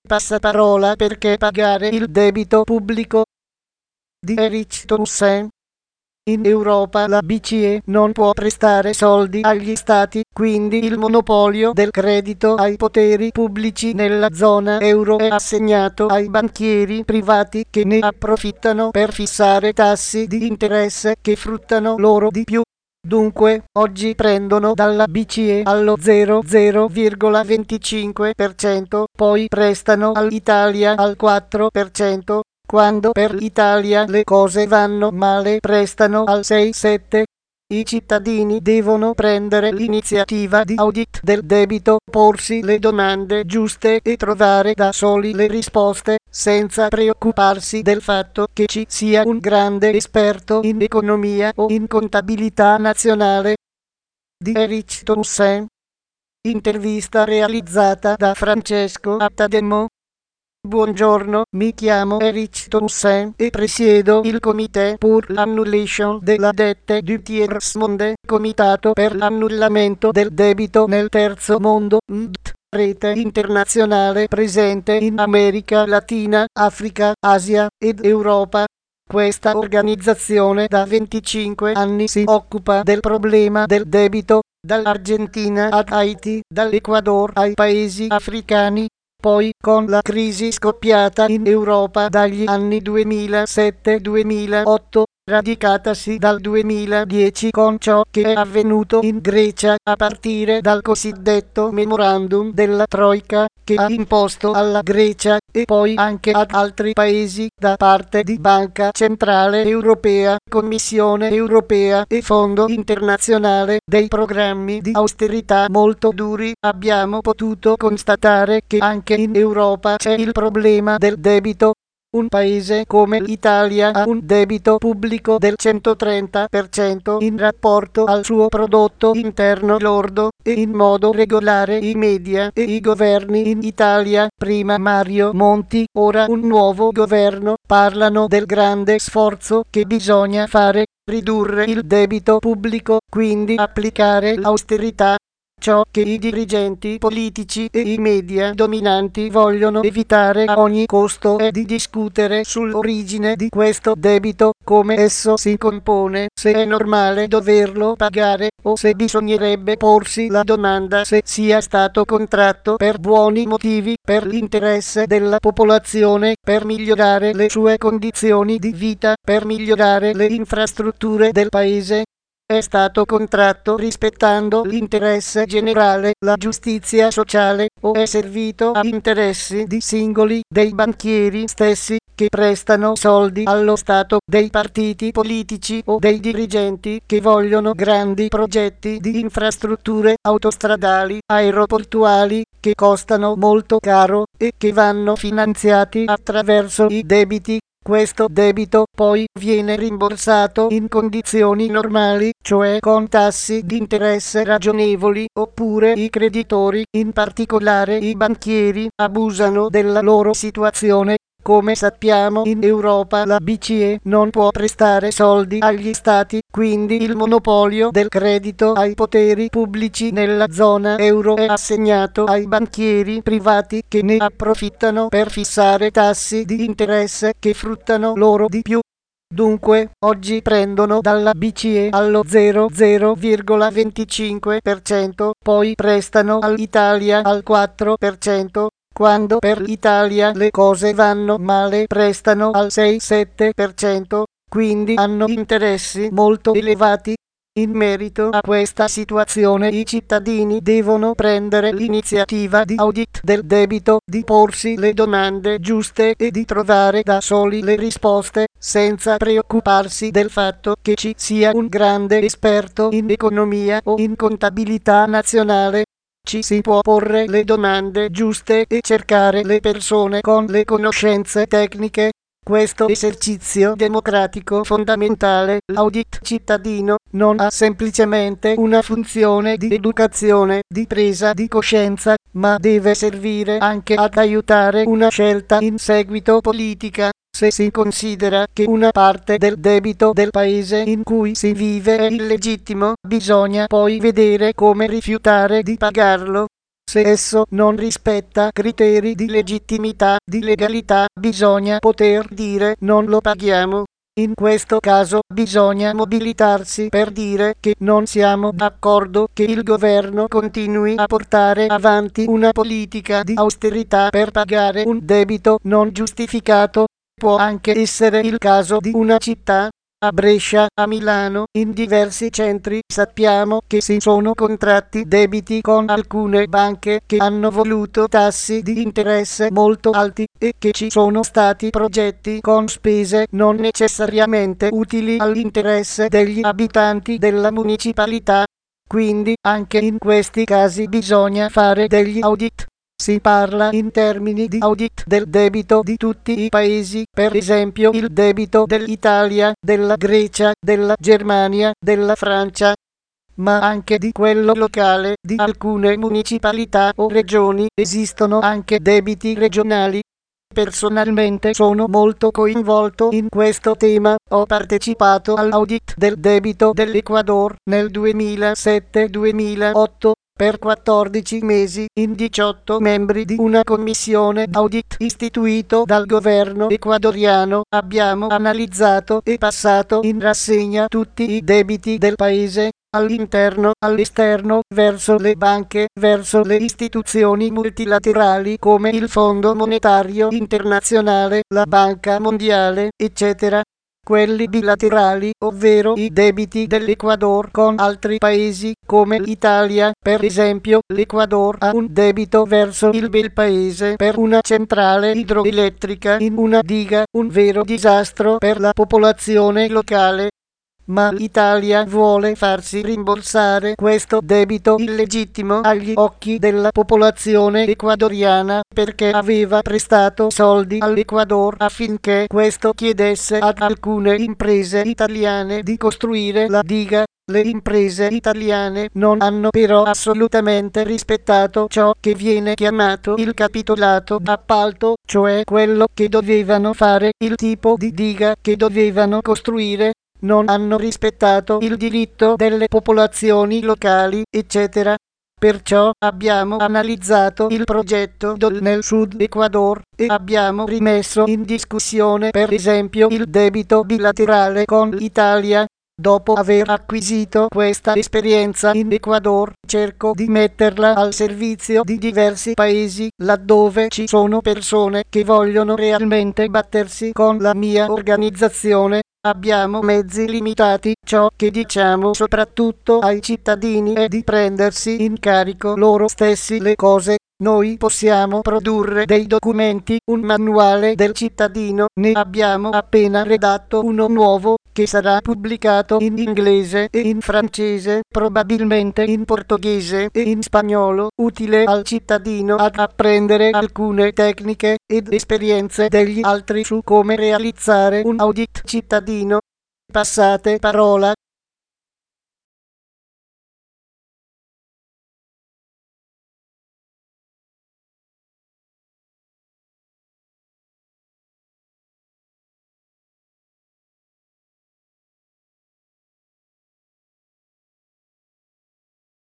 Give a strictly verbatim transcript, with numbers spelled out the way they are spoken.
passaparola perché pagare il debito pubblico di Erich Taussen. In Europa la B C E non può prestare soldi agli stati, quindi il monopolio del credito ai poteri pubblici nella zona euro è assegnato ai banchieri privati che ne approfittano per fissare tassi di interesse che fruttano loro di più. Dunque, oggi prendono dalla B C E allo zero virgola venticinque per cento, poi prestano all'Italia al quattro per cento. Quando per l'Italia le cose vanno male prestano al sei sette. I cittadini devono prendere l'iniziativa di audit del debito, porsi le domande giuste e trovare da soli le risposte, senza preoccuparsi del fatto che ci sia un grande esperto in economia o in contabilità nazionale. Di Erich Taussen. Intervista realizzata da Francesco Attademo. Buongiorno, mi chiamo Erich Taussen e presiedo il Comité pour l'annulation de la dette du tiers monde, comitato per l'annullamento del debito nel terzo mondo, M D T, rete internazionale presente in America Latina, Africa, Asia ed Europa. Questa organizzazione da venticinque anni si occupa del problema del debito, dall'Argentina ad Haiti, dall'Ecuador ai paesi africani. Poi, con la crisi scoppiata in Europa dagli anni duemilasette duemilaotto, radicatasi dal duemiladieci con ciò che è avvenuto in Grecia a partire dal cosiddetto memorandum della Troika, che ha imposto alla Grecia e poi anche ad altri paesi da parte di Banca Centrale Europea, Commissione Europea e Fondo Internazionale dei programmi di austerità molto duri, abbiamo potuto constatare che anche in Europa c'è il problema del debito. Un paese come l'Italia ha un debito pubblico del centotrenta per cento in rapporto al suo prodotto interno lordo e in modo regolare i media e i governi in Italia, prima Mario Monti, ora un nuovo governo, parlano del grande sforzo che bisogna fare, ridurre il debito pubblico, quindi applicare l'austerità. Ciò che i dirigenti politici e i media dominanti vogliono evitare a ogni costo è di discutere sull'origine di questo debito, come esso si compone, se è normale doverlo pagare o se bisognerebbe porsi la domanda se sia stato contratto per buoni motivi, per l'interesse della popolazione, per migliorare le sue condizioni di vita, per migliorare le infrastrutture del paese. È stato contratto rispettando l'interesse generale, la giustizia sociale, o è servito a interessi di singoli, dei banchieri stessi, che prestano soldi allo Stato, dei partiti politici o dei dirigenti che vogliono grandi progetti di infrastrutture autostradali, aeroportuali, che costano molto caro e che vanno finanziati attraverso i debiti. Questo debito poi viene rimborsato in condizioni normali, cioè con tassi di interesse ragionevoli, oppure i creditori, in particolare i banchieri, abusano della loro situazione. Come sappiamo, in Europa la B C E non può prestare soldi agli stati, quindi il monopolio del credito ai poteri pubblici nella zona euro è assegnato ai banchieri privati che ne approfittano per fissare tassi di interesse che fruttano loro di più. Dunque, oggi prendono dalla B C E allo zero virgola venticinque per cento, poi prestano all'Italia al quattro per cento. Quando per l'Italia le cose vanno male prestano al sei sette per cento, quindi hanno interessi molto elevati. In merito a questa situazione i cittadini devono prendere l'iniziativa di audit del debito, di porsi le domande giuste e di trovare da soli le risposte, senza preoccuparsi del fatto che ci sia un grande esperto in economia o in contabilità nazionale. Ci si può porre le domande giuste e cercare le persone con le conoscenze tecniche. Questo esercizio democratico fondamentale, l'audit cittadino, non ha semplicemente una funzione di educazione, di presa di coscienza, ma deve servire anche ad aiutare una scelta in seguito politica. Se si considera che una parte del debito del paese in cui si vive è illegittimo, bisogna poi vedere come rifiutare di pagarlo. Se esso non rispetta criteri di legittimità, di legalità, bisogna poter dire non lo paghiamo. In questo caso bisogna mobilitarsi per dire che non siamo d'accordo che il governo continui a portare avanti una politica di austerità per pagare un debito non giustificato. Può anche essere il caso di una città. A Brescia, a Milano, in diversi centri sappiamo che si sono contratti debiti con alcune banche che hanno voluto tassi di interesse molto alti e che ci sono stati progetti con spese non necessariamente utili all'interesse degli abitanti della municipalità. Quindi anche in questi casi bisogna fare degli audit. Si parla in termini di audit del debito di tutti i paesi, per esempio il debito dell'Italia, della Grecia, della Germania, della Francia, ma anche di quello locale, di alcune municipalità o regioni. Esistono anche debiti regionali. Personalmente sono molto coinvolto in questo tema, ho partecipato all'audit del debito dell'Ecuador nel duemilasette duemilaotto. Per quattordici mesi, in diciotto membri di una commissione audit istituito dal governo ecuadoriano, abbiamo analizzato e passato in rassegna tutti i debiti del paese, all'interno, all'esterno, verso le banche, verso le istituzioni multilaterali come il Fondo Monetario Internazionale, la Banca Mondiale, eccetera. Quelli bilaterali, ovvero i debiti dell'Ecuador con altri paesi, come l'Italia, per esempio, l'Ecuador ha un debito verso il bel paese per una centrale idroelettrica in una diga, un vero disastro per la popolazione locale. Ma l'Italia vuole farsi rimborsare questo debito illegittimo agli occhi della popolazione ecuadoriana perché aveva prestato soldi all'Ecuador affinché questo chiedesse ad alcune imprese italiane di costruire la diga. Le imprese italiane non hanno però assolutamente rispettato ciò che viene chiamato il capitolato d'appalto, cioè quello che dovevano fare, il tipo di diga che dovevano costruire. Non hanno rispettato il diritto delle popolazioni locali, eccetera. Perciò abbiamo analizzato il progetto D O L nel Sud Ecuador e abbiamo rimesso in discussione per esempio il debito bilaterale con l'Italia. Dopo aver acquisito questa esperienza in Ecuador, cerco di metterla al servizio di diversi paesi, laddove ci sono persone che vogliono realmente battersi con la mia organizzazione. Abbiamo mezzi limitati, ciò che diciamo soprattutto ai cittadini è di prendersi in carico loro stessi le cose. Noi possiamo produrre dei documenti, un manuale del cittadino, ne abbiamo appena redatto uno nuovo, che sarà pubblicato in inglese e in francese, probabilmente in portoghese e in spagnolo, utile al cittadino ad apprendere alcune tecniche ed esperienze degli altri su come realizzare un audit cittadino. Passate parola.